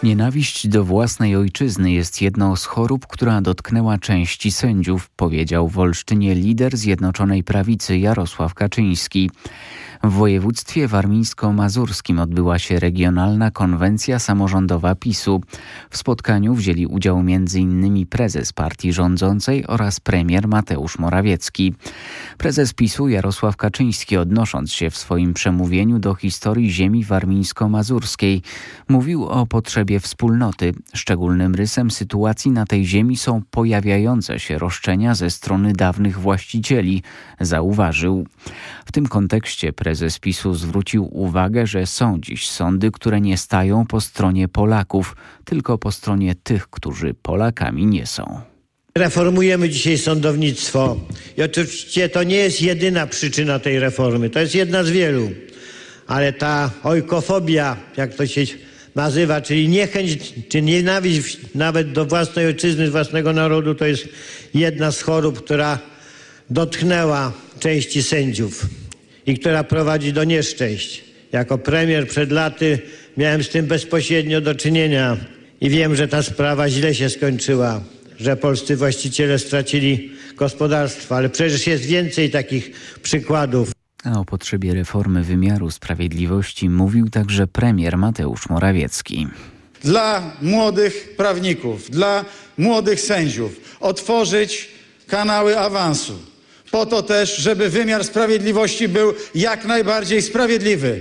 Nienawiść do własnej ojczyzny jest jedną z chorób, która dotknęła części sędziów, powiedział w Olsztynie lider Zjednoczonej Prawicy Jarosław Kaczyński. W województwie warmińsko-mazurskim odbyła się regionalna konwencja samorządowa PiS-u. W spotkaniu wzięli udział m.in. prezes partii rządzącej oraz premier Mateusz Morawiecki. Prezes PiS-u Jarosław Kaczyński, odnosząc się w swoim przemówieniu do historii ziemi warmińsko-mazurskiej, mówił o potrzebie wspólnoty. Szczególnym rysem sytuacji na tej ziemi są pojawiające się roszczenia ze strony dawnych właścicieli, zauważył. W tym kontekście prezes PiS-u zwrócił uwagę, że są dziś sądy, które nie stają po stronie Polaków, tylko po stronie tych, którzy Polakami nie są. Reformujemy dzisiaj sądownictwo i oczywiście to nie jest jedyna przyczyna tej reformy, to jest jedna z wielu, ale ta ojkofobia, jak to się nazywa, czyli niechęć czy nienawiść nawet do własnej ojczyzny, własnego narodu, to jest jedna z chorób, która dotknęła części sędziów i która prowadzi do nieszczęść. Jako premier przed laty miałem z tym bezpośrednio do czynienia i wiem, że ta sprawa źle się skończyła, że polscy właściciele stracili gospodarstwa, ale przecież jest więcej takich przykładów. A o potrzebie reformy wymiaru sprawiedliwości mówił także premier Mateusz Morawiecki. Dla młodych prawników, dla młodych sędziów otworzyć kanały awansu. Po to też, żeby wymiar sprawiedliwości był jak najbardziej sprawiedliwy.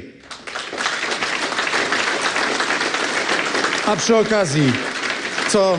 A przy okazji, co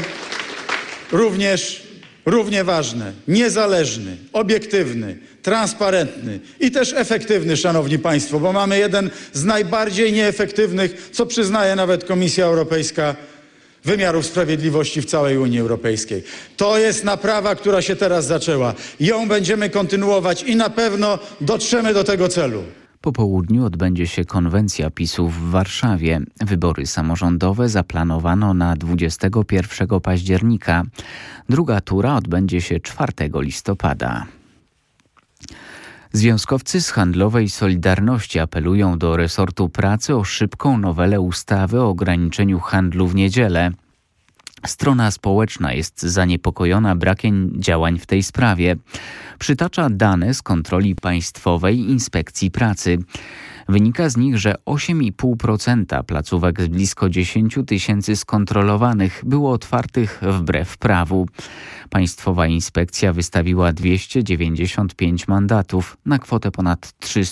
równie ważne, niezależny, obiektywny, transparentny i też efektywny, szanowni państwo, bo mamy jeden z najbardziej nieefektywnych, co przyznaje nawet Komisja Europejska, wymiarów sprawiedliwości w całej Unii Europejskiej. To jest naprawa, która się teraz zaczęła. Ją będziemy kontynuować i na pewno dotrzemy do tego celu. Po południu odbędzie się konwencja PiS-u w Warszawie. Wybory samorządowe zaplanowano na 21 października. Druga tura odbędzie się 4 listopada. Związkowcy z handlowej Solidarności apelują do resortu pracy o szybką nowelę ustawy o ograniczeniu handlu w niedzielę. Strona społeczna jest zaniepokojona brakiem działań w tej sprawie. Przytacza dane z kontroli Państwowej Inspekcji Pracy. Wynika z nich, że 8,5% placówek z blisko 10 000 skontrolowanych było otwartych wbrew prawu. Państwowa Inspekcja wystawiła 295 mandatów na kwotę ponad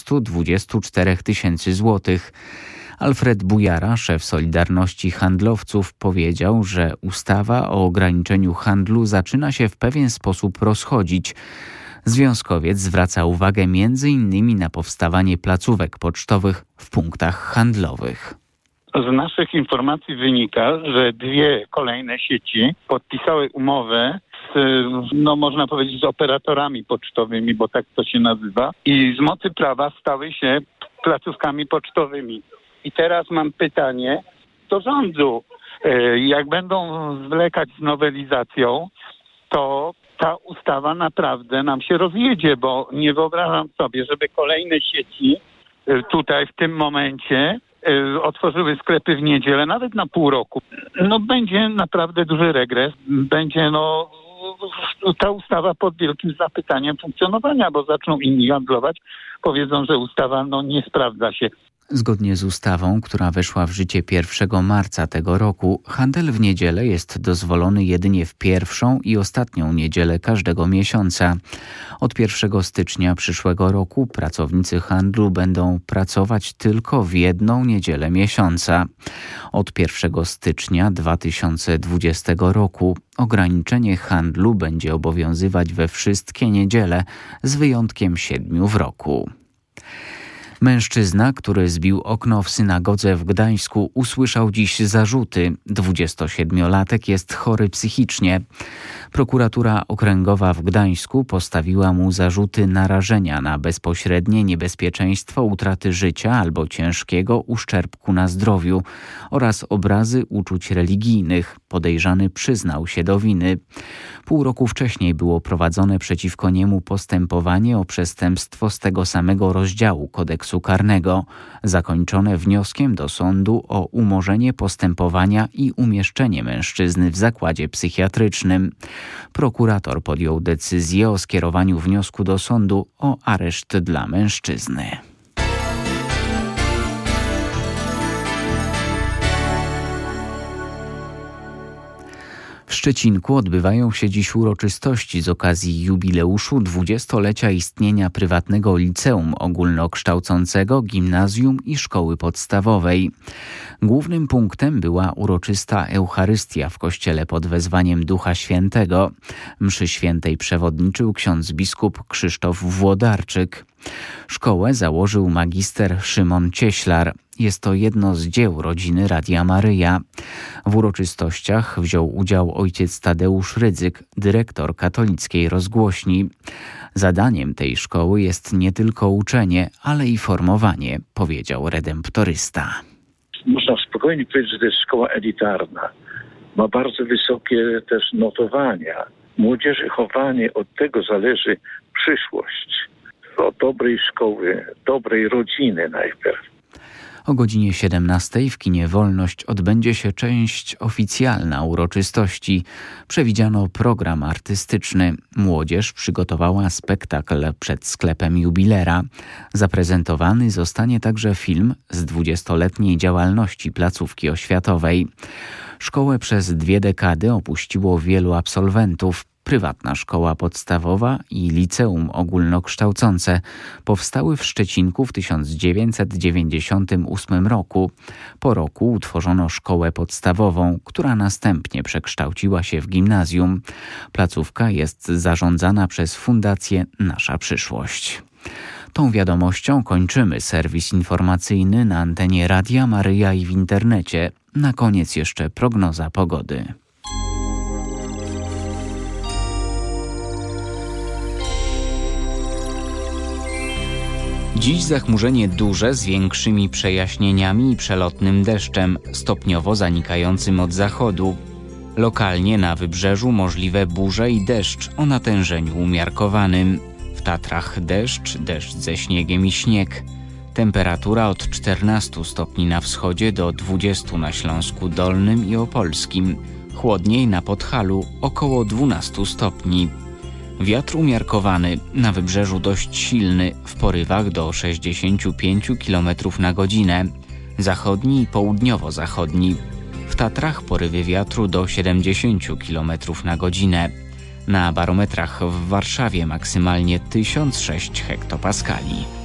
324 000 złotych. Alfred Bujara, szef Solidarności Handlowców, powiedział, że ustawa o ograniczeniu handlu zaczyna się w pewien sposób rozchodzić. Związkowiec zwraca uwagę m.in. na powstawanie placówek pocztowych w punktach handlowych. Z naszych informacji wynika, że 2 kolejne sieci podpisały umowę można powiedzieć, z operatorami pocztowymi, bo tak to się nazywa, i z mocy prawa stały się placówkami pocztowymi. I teraz mam pytanie do rządu. Jak będą zwlekać z nowelizacją, to ta ustawa naprawdę nam się rozjedzie, bo nie wyobrażam sobie, żeby kolejne sieci tutaj w tym momencie otworzyły sklepy w niedzielę, nawet na pół roku. Będzie naprawdę duży regres. Będzie ta ustawa pod wielkim zapytaniem funkcjonowania, bo zaczną inni handlować. Powiedzą, że ustawa nie sprawdza się. Zgodnie z ustawą, która weszła w życie 1 marca tego roku, handel w niedzielę jest dozwolony jedynie w pierwszą i ostatnią niedzielę każdego miesiąca. Od 1 stycznia przyszłego roku pracownicy handlu będą pracować tylko w jedną niedzielę miesiąca. Od 1 stycznia 2020 roku ograniczenie handlu będzie obowiązywać we wszystkie niedziele, z wyjątkiem 7 w roku. Mężczyzna, który zbił okno w synagodze w Gdańsku, usłyszał dziś zarzuty. 27-latek jest chory psychicznie. Prokuratura Okręgowa w Gdańsku postawiła mu zarzuty narażenia na bezpośrednie niebezpieczeństwo utraty życia albo ciężkiego uszczerbku na zdrowiu oraz obrazy uczuć religijnych. Podejrzany przyznał się do winy. Pół roku wcześniej było prowadzone przeciwko niemu postępowanie o przestępstwo z tego samego rozdziału kodeksu karnego, zakończone wnioskiem do sądu o umorzenie postępowania i umieszczenie mężczyzny w zakładzie psychiatrycznym. Prokurator podjął decyzję o skierowaniu wniosku do sądu o areszt dla mężczyzny. W Szczecinku odbywają się dziś uroczystości z okazji jubileuszu 20-lecia istnienia prywatnego liceum ogólnokształcącego, gimnazjum i szkoły podstawowej. Głównym punktem była uroczysta Eucharystia w kościele pod wezwaniem Ducha Świętego. Mszy świętej przewodniczył ksiądz biskup Krzysztof Włodarczyk. Szkołę założył magister Szymon Cieślar. Jest to jedno z dzieł rodziny Radia Maryja. W uroczystościach wziął udział ojciec Tadeusz Rydzyk, dyrektor katolickiej rozgłośni. Zadaniem tej szkoły jest nie tylko uczenie, ale i formowanie, powiedział redemptorysta. Można spokojnie powiedzieć, że to jest szkoła elitarna. Ma bardzo wysokie też notowania. Młodzieży chowanie, od tego zależy przyszłość. Od dobrej szkoły, dobrej rodziny najpierw. O godzinie 17 w kinie Wolność odbędzie się część oficjalna uroczystości. Przewidziano program artystyczny. Młodzież przygotowała spektakl przed sklepem jubilera. Zaprezentowany zostanie także film z 20-letniej działalności placówki oświatowej. Szkołę przez 2 dekady opuściło wielu absolwentów. Prywatna szkoła podstawowa i liceum ogólnokształcące powstały w Szczecinku w 1998 roku. Po roku utworzono szkołę podstawową, która następnie przekształciła się w gimnazjum. Placówka jest zarządzana przez Fundację Nasza Przyszłość. Tą wiadomością kończymy serwis informacyjny na antenie Radia Maryja i w internecie. Na koniec jeszcze prognoza pogody. Dziś zachmurzenie duże z większymi przejaśnieniami i przelotnym deszczem, stopniowo zanikającym od zachodu. Lokalnie na wybrzeżu możliwe burze i deszcz o natężeniu umiarkowanym. W Tatrach deszcz ze śniegiem i śnieg. Temperatura od 14 stopni na wschodzie do 20 na Śląsku Dolnym i Opolskim. Chłodniej na Podhalu około 12 stopni. Wiatr umiarkowany, na wybrzeżu dość silny, w porywach do 65 km na godzinę, zachodni i południowo-zachodni. W Tatrach porywy wiatru do 70 km na godzinę. Na barometrach w Warszawie maksymalnie 1006 hektopaskali.